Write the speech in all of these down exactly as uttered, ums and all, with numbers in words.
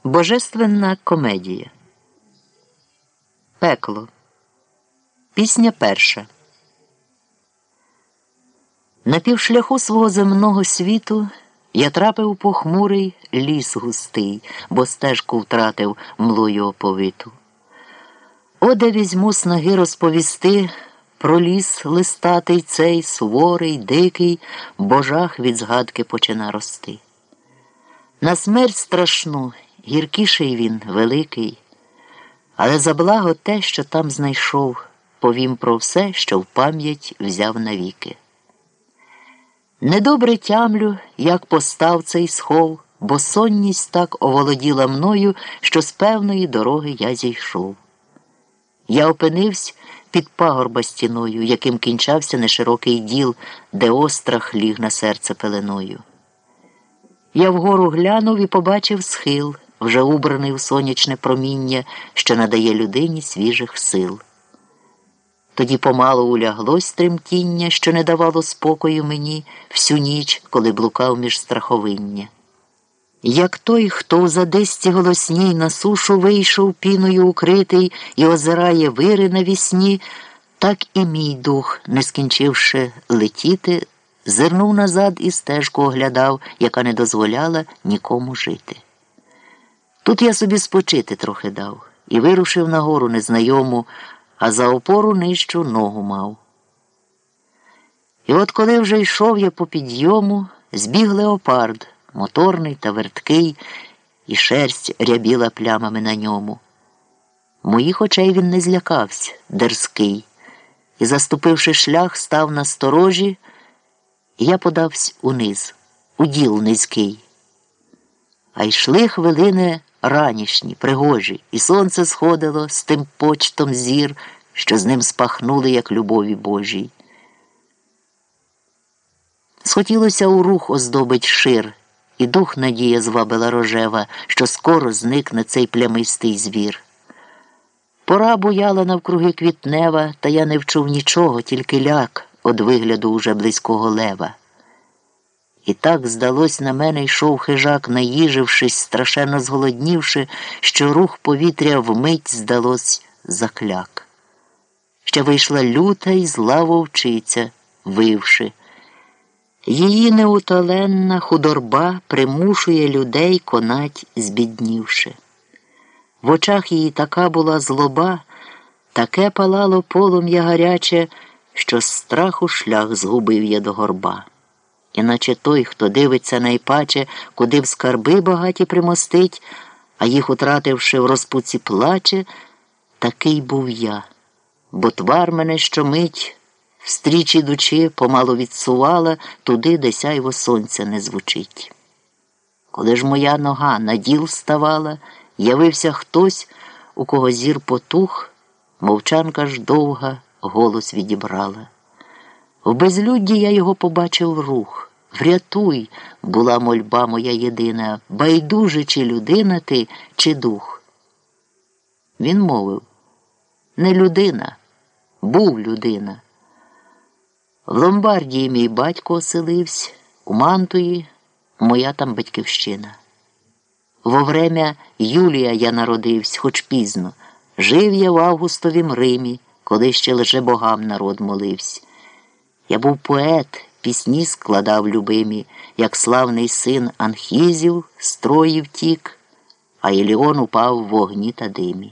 Божественна комедія. Пекло. Пісня перша. На півшляху свого земного світу я трапив у похмурий ліс густий, бо стежку втратив млою оповиту. О, де візьму снаги розповісти про ліс листатий цей, суворий, дикий, бо жах від згадки почина рости. На смерть страшну, гіркіший він, великий, але за благо те, що там знайшов, повім про все, що в пам'ять взяв навіки. Недобре тямлю, як постав цей схов, бо сонність так оволоділа мною, що з певної дороги я зійшов. Я опинився під пагорба стіною, яким кінчався неширокий діл, де острах ліг на серце пеленою. Я вгору глянув і побачив схил, вже убраний у сонячне проміння, що надає людині свіжих сил. Тоді помалу уляглось тремтіння, що не давало спокою мені всю ніч, коли блукав між страховиння. Як той, хто у задесті голосній на сушу вийшов піною укритий і озирає вири навісні, так і мій дух, не скінчивши летіти, зирнув назад і стежку оглядав, яка не дозволяла нікому жити. Тут я собі спочити трохи дав і вирушив на гору незнайому, а за опору нижчу ногу мав. І от коли вже йшов я по підйому, збіг леопард, моторний та верткий, і шерсть рябіла плямами на ньому. Моїх очей він не злякався, дерзкий, і, заступивши шлях, став на сторожі, і я подався униз, у діл низький. А йшли хвилини ранішні, пригожі, і сонце сходило з тим почтом зір, що з ним спахнули, як любові Божій. Схотілося у рух оздобить шир, і дух надія звабила рожева, що скоро зникне цей плямистий звір. Пора буяла навкруги квітнева, та я не вчув нічого, тільки ляк од вигляду уже близького лева. І так, здалось, на мене йшов хижак, наїжившись, страшенно зголоднівши, що рух повітря вмить, здалось, закляк. Ще вийшла люта й зла вовчиця, вивши. Її неутоленна худорба примушує людей конать збіднівши. В очах її така була злоба, таке палало полум'я гаряче, що з страху шлях згубив я до горба. Іначе той, хто дивиться найпаче, куди б скарби багаті примостить, а їх утративши в розпуці плаче, такий був я, бо твар мене щомить, встріч ідучи, помалу відсувала туди, де сяйво сонця не звучить. Коли ж моя нога на діл ставала, явився хтось, у кого зір потух, мовчанка ж довга голос відібрала. В безлюдді я його побачив рух. «Врятуй!» – була мольба моя єдина. «Байдуже, чи людина ти, чи дух?» Він мовив: «Не людина, був людина. В Ломбардії мій батько оселився, у Мантуї моя там батьківщина. Во время Юлія я народився, хоч пізно. Жив я в Августовім Римі, коли ще лише богам народ молився. Я був поет, пісні складав любимі, як славний син Анхізів з Трої втік, а Іліон упав в вогні та димі.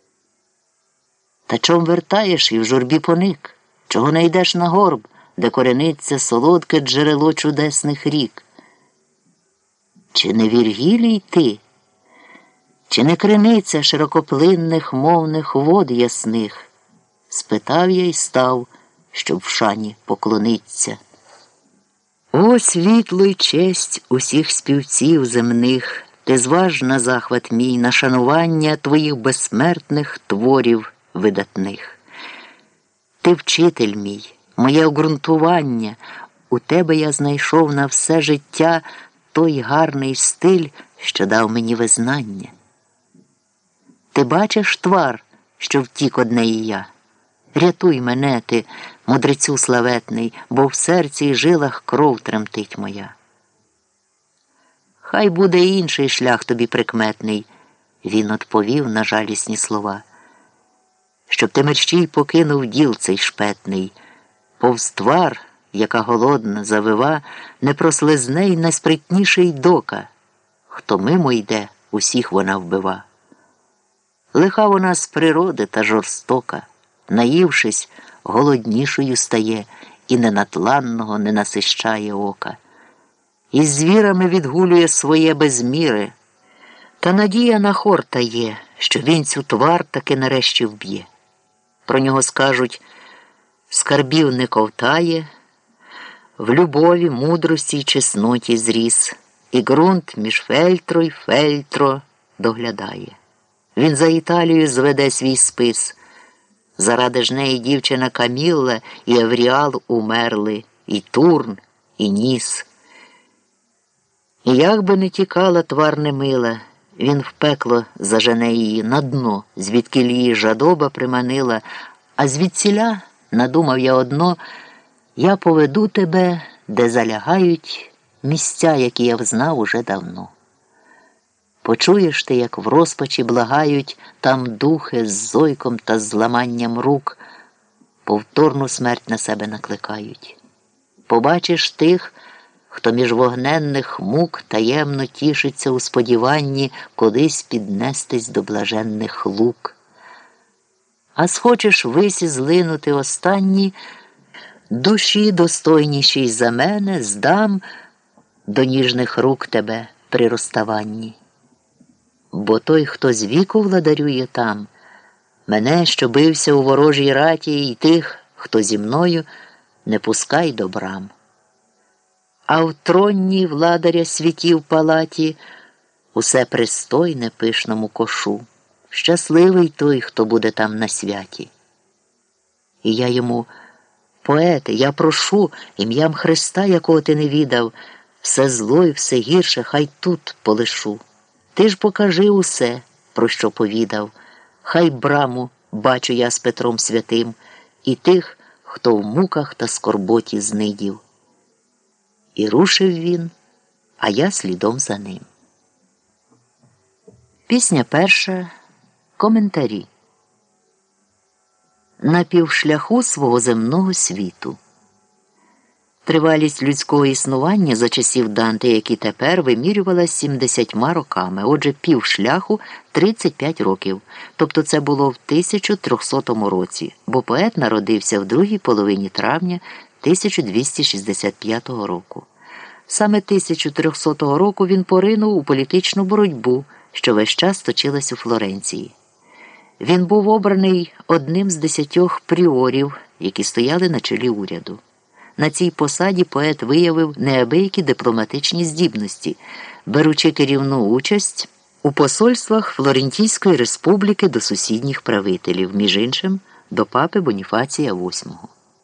Та чом вертаєш і в журбі поник? Чого не йдеш на горб, де корениться солодке джерело чудесних рік? Чи не Віргілій ти? Чи не криниця широкоплинних мовних вод ясних?» Спитав я й став, щоб в шані поклониться. О, світло й честь усіх співців земних, ти зваж на захват мій, на шанування твоїх безсмертних творів видатних. Ти вчитель мій, моє обґрунтування, у тебе я знайшов на все життя той гарний стиль, що дав мені визнання. Ти бачиш твар, що втік одне і я? Рятуй мене ти, мудрецю славетний, бо в серці й жилах кров тремтить моя. Хай буде інший шлях тобі прикметний, Він отповів на жалісні слова. Щоб ти мерщій покинув діл цей шпетний, повз твар, яка голодна, завива, не прослизне й найспритніший дока. Хто мимо йде, усіх вона вбива. Лиха вона з природи та жорстока, наївшись, голоднішою стає і ненатланного не насищає ока. Із звірами відгулює своє без міри, та надія на хорта є, що він цю твар таки нарешті вб'є. Про нього скажуть, скарбів не ковтає, в любові, мудрості й чесноті зріс, і ґрунт між фельтро й фельтро доглядає. Він за Італію зведе свій спис. Заради ж неї дівчина Камілла і Евріал умерли, і Турн, і Ніс. І як би не тікала твар немила, він в пекло зажене її на дно, звідкіль її жадоба приманила, а звідсіля, надумав я одно, я поведу тебе, де залягають місця, які я взнав уже давно. Почуєш ти, як в розпачі благають там духи з зойком та зламанням рук, повторну смерть на себе накликають. Побачиш тих, хто між вогненних мук таємно тішиться у сподіванні колись піднестись до блаженних лук. А схочеш висі злинути останні, душі достойнішій за мене здам до ніжних рук тебе при розставанні. Бо той, хто з віку владарює там, мене, що бився у ворожій раті, і тих, хто зі мною, не пускай до брам. А в тронній владаря світів палаті усе пристойне пишному кошу. Щасливий той, хто буде там на святі. І я йому, поете, я прошу ім'ям Христа, якого ти не відав, все зло і все гірше хай тут полишу. Ти ж покажи усе, про що повідав, хай браму бачу я з Петром Святим і тих, хто в муках та скорботі знидів. І рушив він, а я слідом за ним. Пісня перша. Коментарі. На півшляху свого земного світу. Тривалість людського існування за часів Данте, як і тепер, вимірювалася сімдесятьма роками, отже, півшляху – тридцять п'ять років, тобто це було в тисяча трьохсотому році, бо поет народився в другій половині травня тисяча двісті шістдесят п'ятого року. Саме тисяча трьохсотого року він поринув у політичну боротьбу, що весь час точилась у Флоренції. Він був обраний одним з десятьох пріорів, які стояли на чолі уряду. На цій посаді поет виявив неабиякі дипломатичні здібності, беручи керівну участь у посольствах Флорентійської республіки до сусідніх правителів, між іншим, до папи Боніфація восьмого.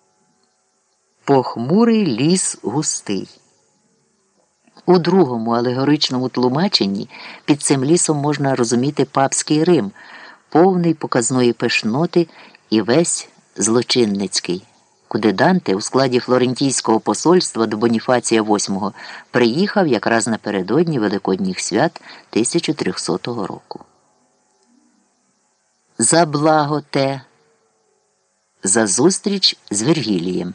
Похмурий ліс густий. У другому алегоричному тлумаченні під цим лісом можна розуміти папський Рим, повний показної пишноти і весь злочинницький, куди Данте у складі Флорентійського посольства до Боніфація восьмого приїхав якраз напередодні Великодніх свят тисяча трьохсотого року. За благо те, за зустріч з Вергілієм.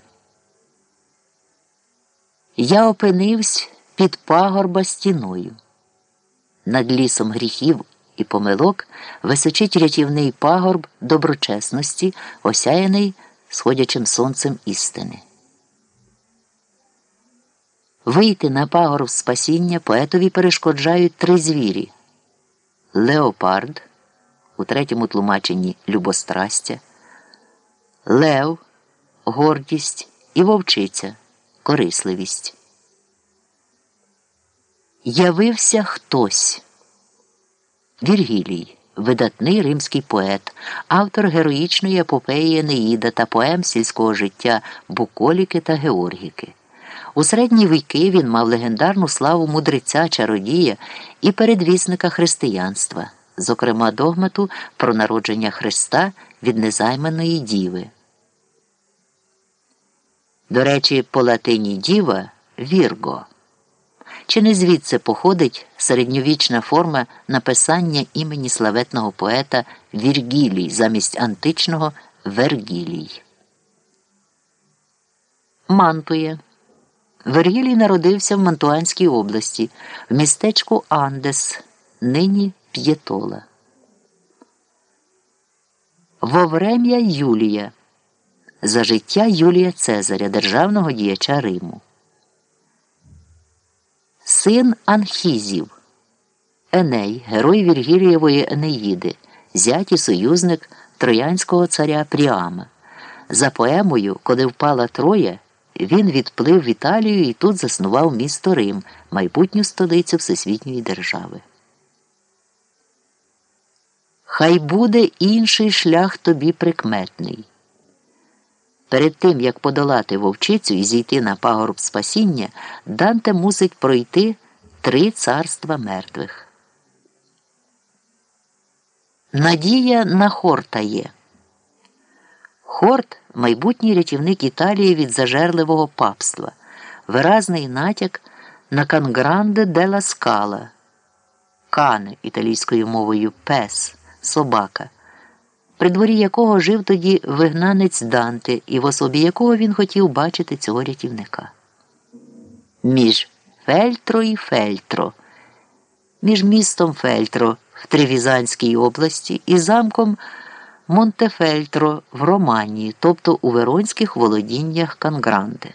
Я опинився під пагорба стіною. Над лісом гріхів і помилок височить рятівний пагорб доброчесності, осяяний сходячим сонцем істини. Вийти на пагорб спасіння поетові перешкоджають три звірі – леопард, у третьому тлумаченні любострастя, лев – гордість і вовчиця – корисливість. Явився хтось. Віргілій, видатний римський поет, автор героїчної епопеї Енеїда та поем сільського життя Буколіки та Георгіки. У середні віки він мав легендарну славу мудреця, чародія і передвісника християнства, зокрема догмату про народження Христа від незайманої діви. До речі, по латині діва – вірго. Чи не звідси походить середньовічна форма написання імені славетного поета Віргілій замість античного Вергілій? Мантуя. Вергілій народився в Мантуанській області, в містечку Андес, нині П'єтола. Воврем'я Юлія. За життя Юлія Цезаря, державного діяча Риму. Син Анхізів. Еней, герой Віргілієвої Енеїди, зять і союзник троянського царя Пріама. За поемою «Коли впала Троя» він відплив в Італію і тут заснував місто Рим, майбутню столицю всесвітньої держави. Хай буде інший шлях тобі прикметний. Перед тим, як подолати вовчицю і зійти на пагорб спасіння, Данте мусить пройти три царства мертвих. Надія на Хорта є. Хорт – майбутній рятівник Італії від зажерливого папства, виразний натяк на Кангранде делла Скала, кане італійською мовою пес, собака, при дворі якого жив тоді вигнанець Данте і в особі якого він хотів бачити цього рятівника. Між Фельтро і Фельтро, між містом Фельтро в Тревізанській області і замком Монтефельтро в Романії, тобто у Веронських володіннях Кангранде.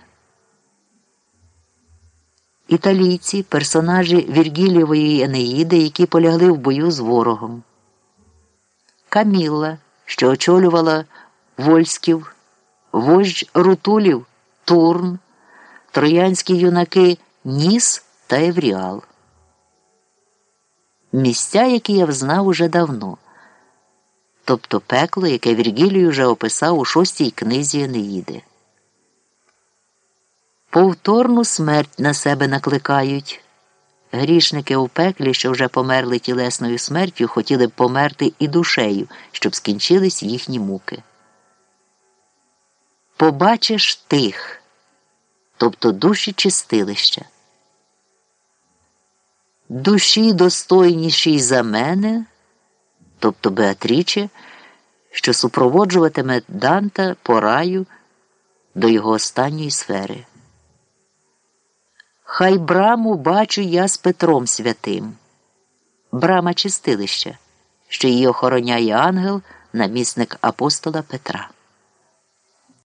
Італійці – персонажі Віргілієвої Енеїди, які полягли в бою з ворогом. Камілла, що очолювала вольськів, вождь Рутулів – Турн, троянські юнаки Ніс та Евріал. Місця, які я взнав уже давно, тобто пекло, яке Віргілій уже описав у шостій книзі Енеїди. Повторну смерть на себе накликають. Грішники у пеклі, що вже померли тілесною смертю, хотіли б померти і душею, щоб скінчились їхні муки. Побачиш тих, тобто душі чистилища. Душі достойнішій за мене, тобто Беатріче, що супроводжуватиме Данта по раю до його останньої сфери. Хай браму бачу я з Петром святим. Брама чистилища, що її охороняє ангел, намісник апостола Петра.